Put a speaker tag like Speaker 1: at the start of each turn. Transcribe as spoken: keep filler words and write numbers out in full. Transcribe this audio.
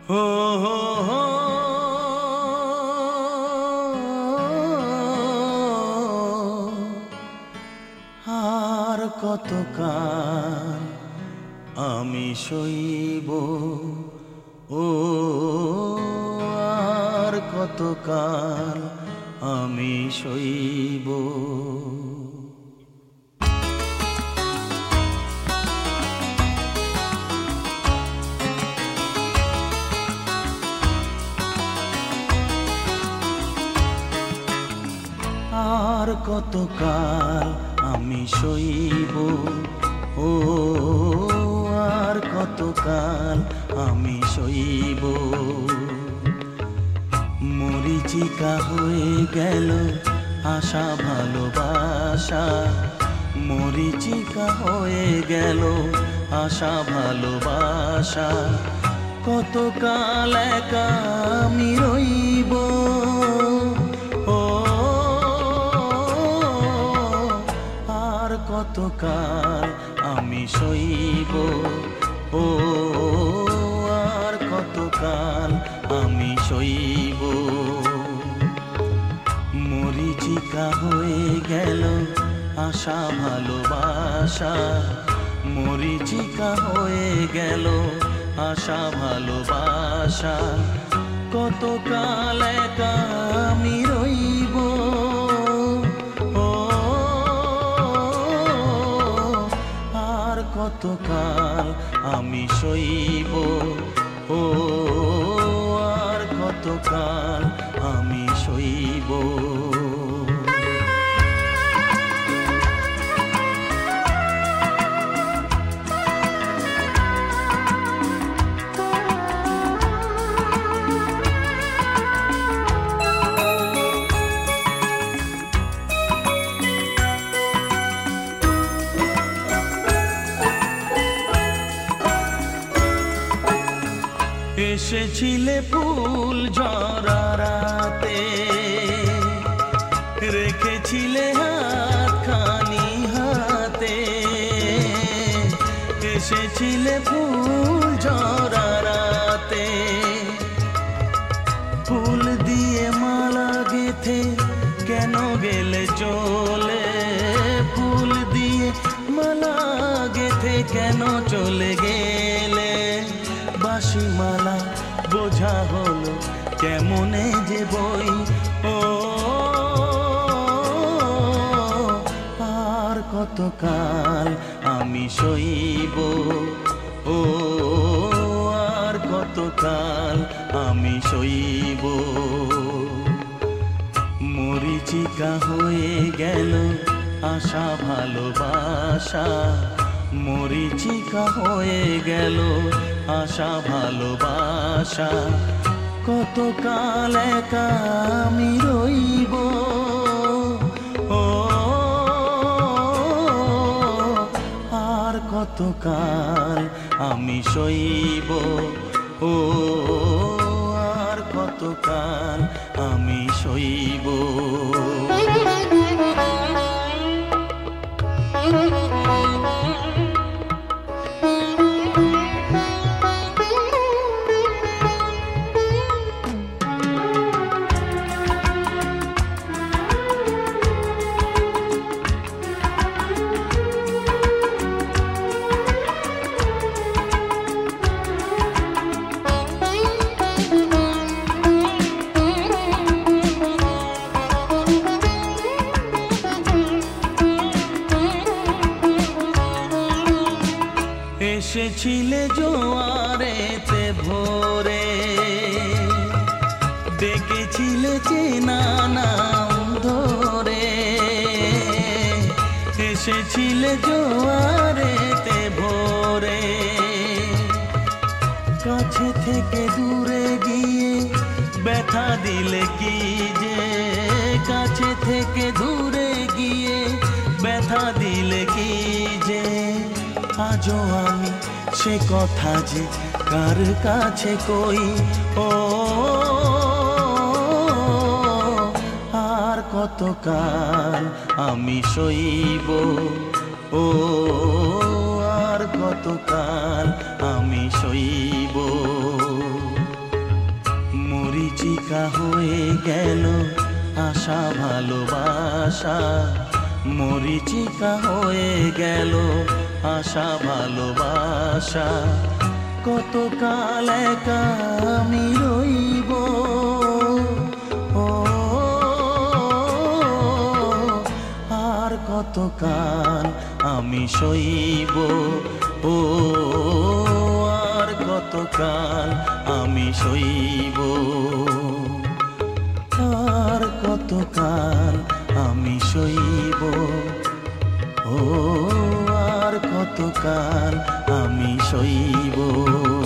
Speaker 1: হো হো হো আর কতকাল আমি সইব, ও আর কতকাল আমি সইব। আর কতকাল আমি সইব, ও আর কতকাল আমি সইব। মরিচিকা হয়ে গেল আশা ভালোবাসা, মরিচিকা হয়ে গেল আশা ভালোবাসা। কতকাল একা আমি রইব, ও আর কতকাল আমি সইব, ও আর কতকাল আমি সইব। মরিচিকা হয়ে গেল আশা ভালোবাসা, মরিচিকা হয়ে গেল আশা ভালোবাসা। কতকাল একা আমি রইব, ও আর কতকাল আমি সইব, ও আর কতকাল আমি সইব। এসেছিলে ফুল ঝরাতে, রেখেছিলে হাতখানি হাতে। এসেছিলে ফুল ঝরাতে, ফুল দিয়ে মালা গেথে কেন গেলে চলে। ফুল দিয়ে মালা গেথে কেন চলে গেলে। বাঁশি মালা বোঝা হলো কেমনে যে বই, ও আর কতকাল আমি সইব, ও আর কতকাল আমি সইব। মরিচিকা হয়ে গেল আশা ভালোবাসা, মরিচিকা হয়ে গেল আশা ভালোবাসা। কতকাল একা আমি রইব, ও আর কতকাল আমি সইব, ও আর কতকাল আমি সইব। এসেছিলে জোয়ারেতে ভোরে, ডেকেছিলে চেনা নাম ধরে। এসেছিলে জোয়ারেতে ভোরে, কাছে থেকে দূরে গিয়ে ব্যথা দিলে কি যে। কাছে থেকে দূরে গিয়ে ব্যথা দিলে কি যে। আজও আমি সে কথা যে কার কাছে কই, ও আর কতকাল আমি সইব, ও আর কতকাল আমি সইব। মরিচিকা হয়ে গেল আশা ভালোবাসা, মরিচিকা হয়ে গেল আশা ভালোবাসা। কতকাল একা আমি রইব, ও আর কতকাল আমি সইব, ও আর কতকাল আমি সইব, আর কতকাল আমি সইব, ও আর কতকাল আমি সইব।